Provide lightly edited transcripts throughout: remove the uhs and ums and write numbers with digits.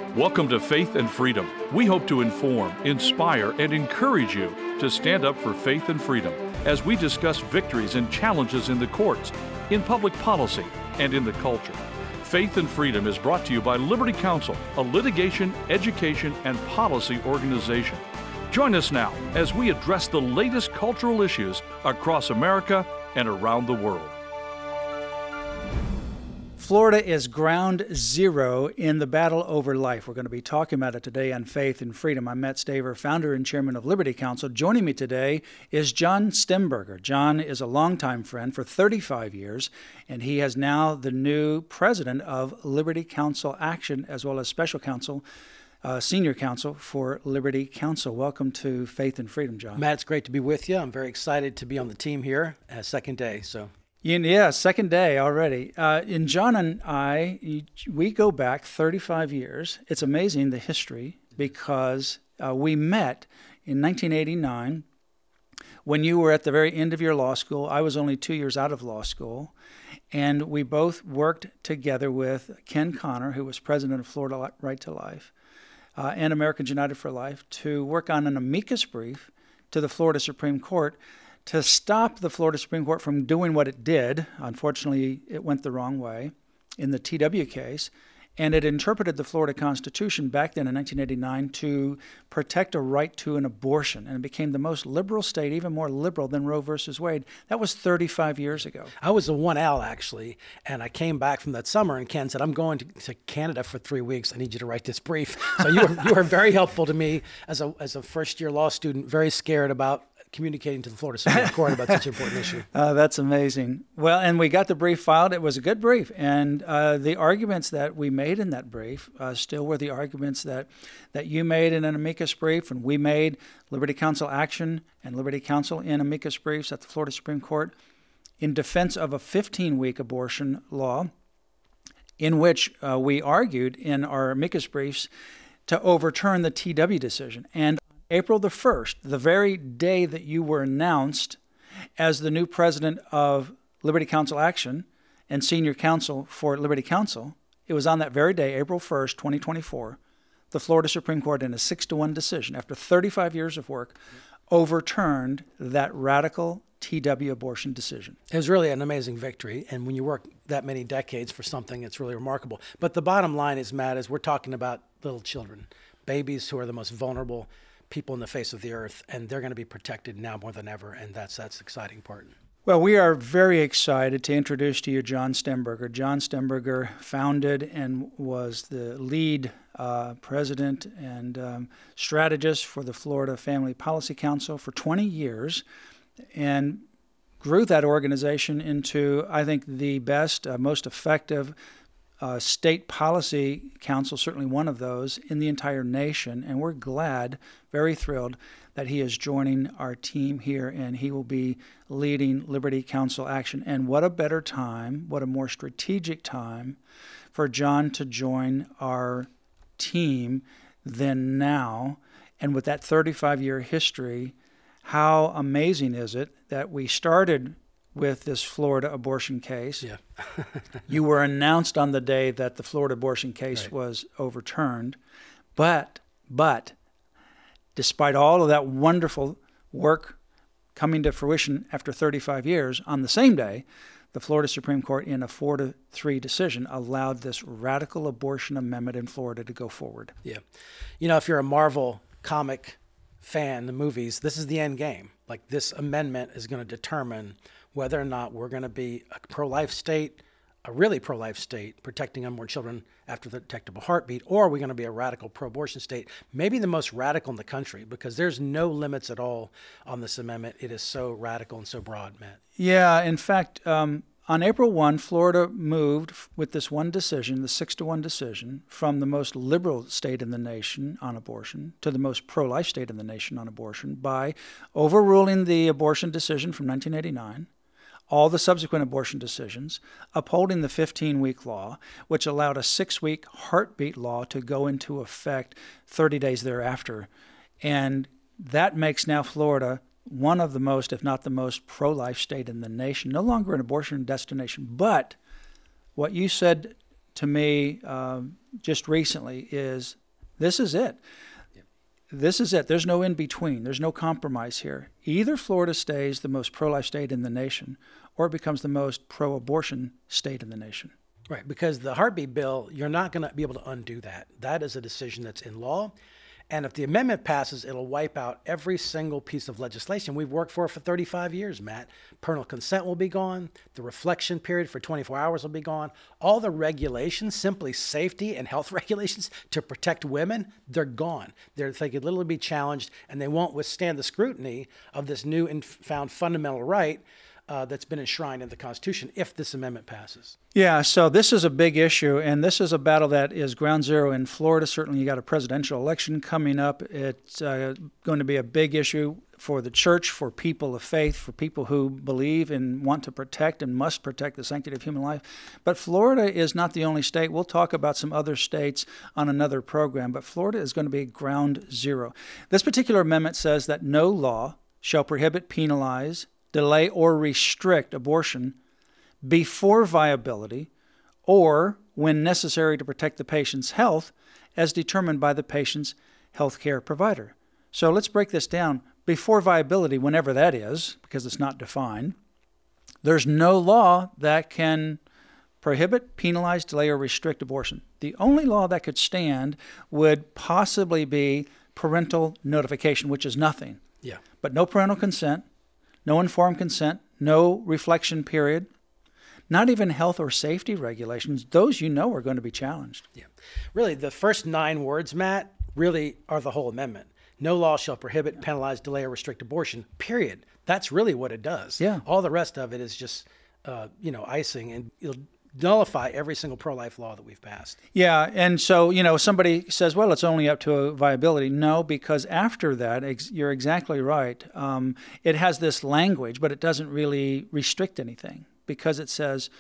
Welcome to Faith and Freedom. We hope to inform, inspire, and encourage you to stand up for faith and freedom as we discuss victories and challenges in the courts, in public policy, and in the culture. Faith and Freedom is brought to you by Liberty Counsel, a litigation, education, and policy organization. Join us now as we address the latest cultural issues across America and around the world. Florida is ground zero in the battle over life. We're going to be talking about it today on Faith and Freedom. I'm Matt Staver, founder and chairman of Liberty Counsel. Joining me today is John Stemberger. John is a longtime friend for 35 years, and he is now the new president of Liberty Counsel Action, as well as special counsel, senior counsel for Liberty Counsel. Welcome to Faith and Freedom, John. Matt, it's great to be with you. I'm very excited to be on the team here, second day. Yeah, second day already. And John and I, we go back 35 years. It's amazing, the history, because we met in 1989 when you were at the very end of your law school. I was only 2 years out of law school. And we both worked together with Ken Connor, who was president of Florida Right to Life, and Americans United for Life, to work on an amicus brief to the Florida Supreme Court to stop the Florida Supreme Court from doing what it did. Unfortunately, it went the wrong way in the TW case, and it interpreted the Florida Constitution back then in 1989 to protect a right to an abortion, and it became the most liberal state, even more liberal than Roe versus Wade. That was 35 years ago. I was a 1L, actually, and I came back from that summer, and Ken said, I'm going to Canada for 3 weeks. I need you to write this brief. So you were very helpful to me as a first-year law student, very scared about communicating to the Florida Supreme Court about such an important issue. That's amazing. Well, and we got the brief filed. It was a good brief. And the arguments that we made in that brief still were the arguments that you made in an amicus brief, and we made Liberty Counsel Action and Liberty Counsel in amicus briefs at the Florida Supreme Court in defense of a 15-week abortion law, in which we argued in our amicus briefs to overturn the TW decision. And April the 1st, the very day that you were announced as the new president of Liberty Counsel Action and senior counsel for Liberty Counsel, it was on that very day, April 1st, 2024, the Florida Supreme Court, in a 6-1 decision, after 35 years of work, overturned that radical TW abortion decision. It was really an amazing victory, and when you work that many decades for something, it's really remarkable. But the bottom line is, Matt, is we're talking about little children, babies who are the most vulnerable people in the face of the earth, and they're going to be protected now more than ever, and that's the exciting part. Well, we are very excited to introduce to you John Stemberger. John Stemberger founded and was the lead president and strategist for the Florida Family Policy Council for 20 years, and grew that organization into, I think, the best, most effective state policy council, certainly one of those, in the entire nation. And we're glad, very thrilled, that he is joining our team here, and he will be leading Liberty Counsel Action. And what a better time, what a more strategic time for John to join our team than now. And with that 35-year history, how amazing is it that we started with this Florida abortion case. Yeah. You were announced on the day that the Florida abortion case was overturned. But despite all of that wonderful work coming to fruition after 35 years, on the same day, the Florida Supreme Court, in a 4-3 decision, allowed this radical abortion amendment in Florida to go forward. Yeah. You know, if you're a Marvel comic fan, the movies, this is the end game. Like, this amendment is going to determine whether or not we're going to be a pro-life state, a really pro-life state, protecting unborn children after the detectable heartbeat, or are we going to be a radical pro-abortion state, maybe the most radical in the country, because there's no limits at all on this amendment. It is so radical and so broad, Matt. Yeah, in fact, on April 1, Florida moved with this one decision, the 6-1 decision, from the most liberal state in the nation on abortion to the most pro-life state in the nation on abortion by overruling the abortion decision from 1989, all the subsequent abortion decisions, upholding the 15-week law, which allowed a 6-week heartbeat law to go into effect 30 days thereafter. And that makes now Florida one of the most, if not the most, pro-life state in the nation, no longer an abortion destination. But what you said to me just recently is this is it. This is it. There's no in between. There's no compromise here. Either Florida stays the most pro-life state in the nation, or it becomes the most pro-abortion state in the nation. Right, because the heartbeat bill, you're not going to be able to undo that. That is a decision that's in law. And if the amendment passes, it'll wipe out every single piece of legislation we've worked for 35 years, Matt. Parental consent will be gone. The reflection period for 24 hours will be gone. All the regulations, simply safety and health regulations to protect women, they're gone. They could literally be challenged, and they won't withstand the scrutiny of this new and found fundamental right that's been enshrined in the Constitution if this amendment passes. Yeah, so this is a big issue, and this is a battle that is ground zero in Florida. Certainly, you got a presidential election coming up. It's going to be a big issue for the church, for people of faith, for people who believe and want to protect and must protect the sanctity of human life. But Florida is not the only state. We'll talk about some other states on another program, but Florida is going to be ground zero. This particular amendment says that no law shall prohibit, penalize, delay, or restrict abortion before viability or when necessary to protect the patient's health as determined by the patient's health care provider. So let's break this down. Before viability, whenever that is, because it's not defined, there's no law that can prohibit, penalize, delay, or restrict abortion. The only law that could stand would possibly be parental notification, which is nothing. Yeah. But no parental consent, no informed consent, no reflection period, not even health or safety regulations. Those, are going to be challenged. Yeah. Really, the first 9 words, Matt, really are the whole amendment. No law shall prohibit, penalize, delay, or restrict abortion, period. That's really what it does. Yeah. All the rest of it is just, icing, and it'll nullify every single pro-life law that we've passed. Yeah, and so, somebody says, well, it's only up to a viability. No, because after that, you're exactly right. It has this language, but it doesn't really restrict anything because it says,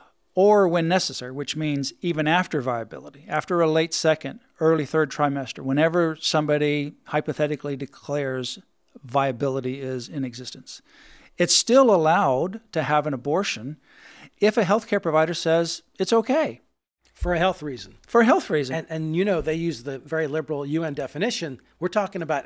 or when necessary, which means even after viability, after a late second, early third trimester, whenever somebody hypothetically declares viability is in existence. It's still allowed to have an abortion if a healthcare provider says it's okay. For a health reason. For a health reason. And they use the very liberal UN definition. We're talking about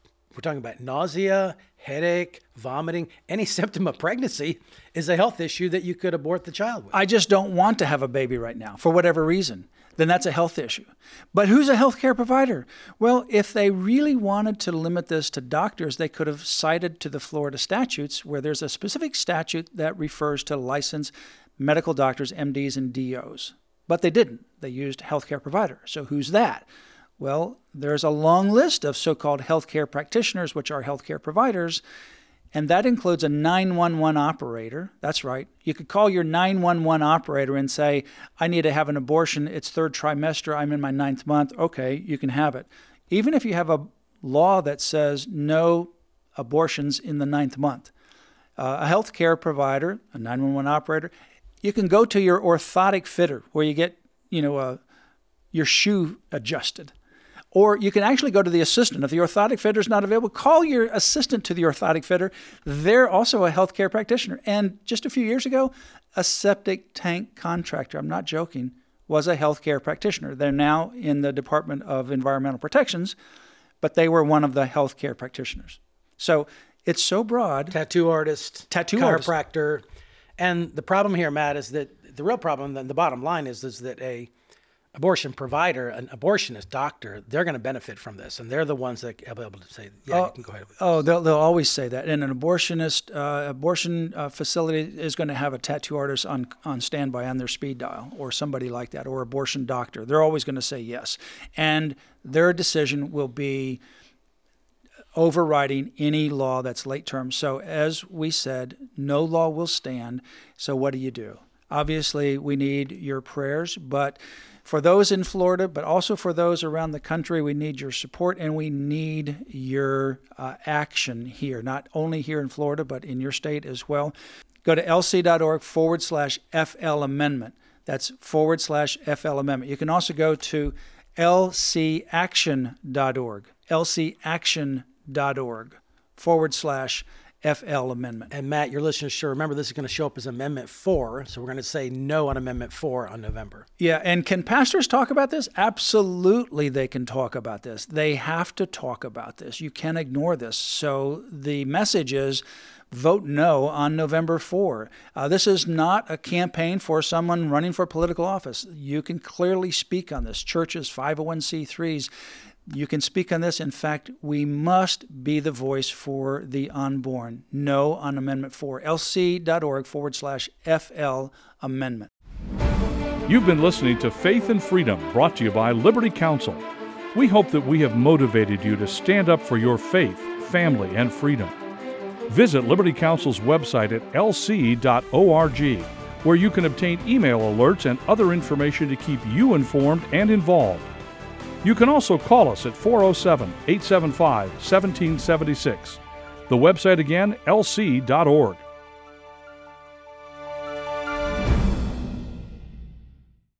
nausea, headache, vomiting. Any symptom of pregnancy is a health issue that you could abort the child with. I just don't want to have a baby right now for whatever reason. Then that's a health issue. But who's a healthcare provider? Well, if they really wanted to limit this to doctors, they could have cited to the Florida statutes where there's a specific statute that refers to licensed medical doctors, MDs, and DOs. But they didn't. They used healthcare provider. So who's that? Well, there's a long list of so-called healthcare practitioners, which are healthcare providers, and that includes a 911 operator. That's right. You could call your 911 operator and say, I need to have an abortion. It's third trimester. I'm in my 9th month. Okay, you can have it. Even if you have a law that says no abortions in the 9th month, a healthcare provider, a 911 operator, you can go to your orthotic fitter where you get, your shoe adjusted. Or you can actually go to the assistant. If the orthotic fitter is not available, call your assistant to the orthotic fitter. They're also a healthcare practitioner. And just a few years ago, a septic tank contractor, I'm not joking, was a healthcare practitioner. They're now in the Department of Environmental Protections, but they were one of the healthcare practitioners. So it's so broad. Tattoo artist, chiropractor. And the problem here, Matt, is that the real problem, the bottom line is that a abortion provider, an abortionist doctor, they're going to benefit from this, and they're the ones that will be able to say, you can go ahead with this. They'll always say that. And an abortion facility is going to have a tattoo artist on standby on their speed dial, or somebody like that, or abortion doctor. They're always going to say yes. And their decision will be overriding any law that's late term. So as we said, no law will stand. So what do? Obviously, we need your prayers, but for those in Florida, but also for those around the country, we need your support and we need your action here, not only here in Florida, but in your state as well. Go to lc.org/FL Amendment. That's /FL Amendment. You can also go to lcaction.org, lcaction.org /FL FL amendment. And Matt, your listeners should remember this is going to show up as Amendment 4, so we're going to say no on Amendment 4 on November. Yeah, and can pastors talk about this? Absolutely they can talk about this. They have to talk about this. You can't ignore this. So the message is vote no on November 4. This is not a campaign for someone running for political office. You can clearly speak on this. Churches, 501c3s, you can speak on this. In fact, we must be the voice for the unborn. No on Amendment 4. lc.org/FL amendment. You've been listening to Faith and Freedom, brought to you by Liberty Counsel. We hope that we have motivated you to stand up for your faith, family, and freedom. Visit Liberty Counsel's website at lc.org, where you can obtain email alerts and other information to keep you informed and involved. You can also call us at 407-875-1776. The website again, lc.org.